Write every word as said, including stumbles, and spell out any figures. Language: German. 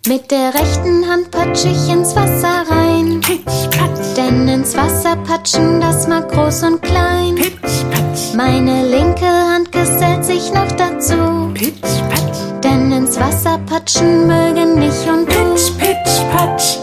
Mit der rechten Hand patsch ich ins Wasser rein. Pitsch, patsch. Denn ins Wasser patschen, das mag groß und klein. Pitsch, patsch. Meine linke Hand gesellt sich noch dazu. Pitsch, patsch. Denn ins Wasser patschen mögen ich und du. Pitsch, pitsch, patsch.